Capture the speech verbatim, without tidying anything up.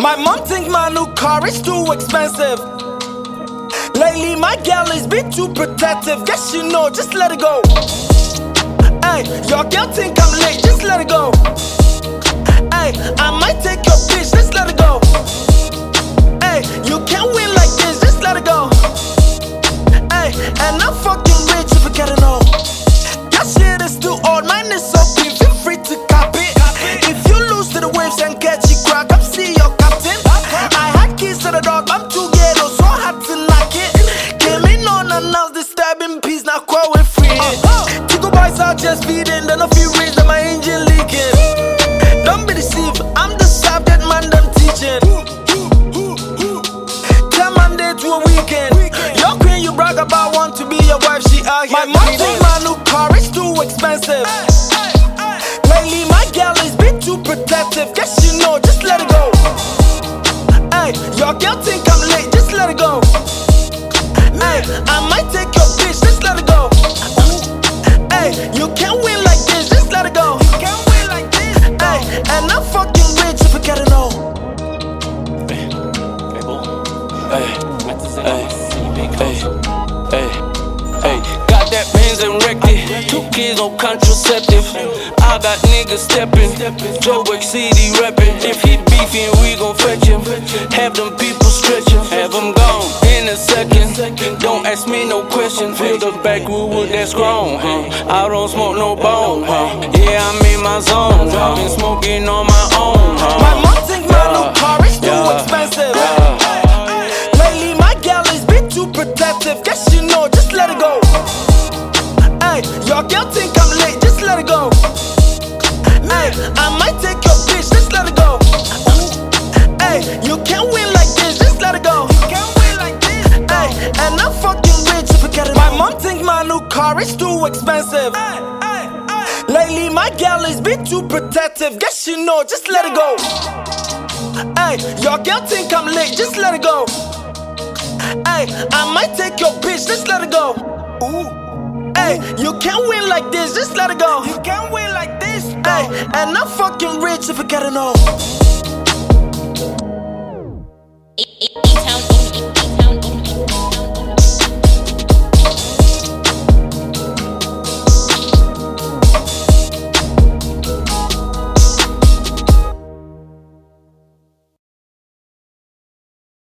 My mom think my new car is too expensive. Lately my gal is been too protective. Guess you know, just let it go. Hey, your girl think I'm late, just let it go. Hey, I might take your bitch, just let it go. Hey, you can't win like this, just let it go. Hey, and I'm fucking rich if you gotta know. That shit is too old, mine is so cheap, feel free to copy. If you lose to the waves and catch it crack, I'm see your captain. I had keys to the dog, I'm too ghetto, so hard to knock it. Came in unannounced, disturbing peace, now quite with free. Tico boys are just feeding, then a few reads that my engine leaking. Don't be deceived, I'm the subject man, them teaching. Ten Monday to a weekend. Your queen you brag about want to be your wife, she out here. My mom think my new car is too expensive. Lately my gal is been too protective. Guess you know, just let it go. Hey, your girl think I'm late, just let it go. Hey, I might take your bitch, just let it go. Hey, you can't win like this, just let it go. You can't win like this. Hey, and I'm fucking rich if you gotta know. Hey, hey, hey, hey, hey, got that Benz and wrecked it. Two kids on contraceptive. I got niggas stepping. Joe City reppin'. If he beefing, we gon' fetch him. Have them people stretching. Have them gone in a second. Don't ask me no question. Feel the backwood that's grown, huh? I don't smoke no bone, huh? Yeah, I'm in my zone. I've been smoking on my own, huh? My mom think my new car is too expensive. Lately my gal is been too protective. Guess you know, just let it go. Hey, your girl think I'm late, just let it go. Hey, I might take your bitch, just let it go. Hey, you can't win like this, just let it go. You can't win like this. Hey, and I'm fucking rich if you get it. My mom think my new car is too expensive. Lately my gal is been too protective. Guess you know, just let it go. Hey, your girl think I'm late, just let it go. Hey, I might take your bitch, just let it go. Ooh. Hey, you can't win like this, just let it go. You can't win like this. Hey, and I'm fucking rich if you gotta know.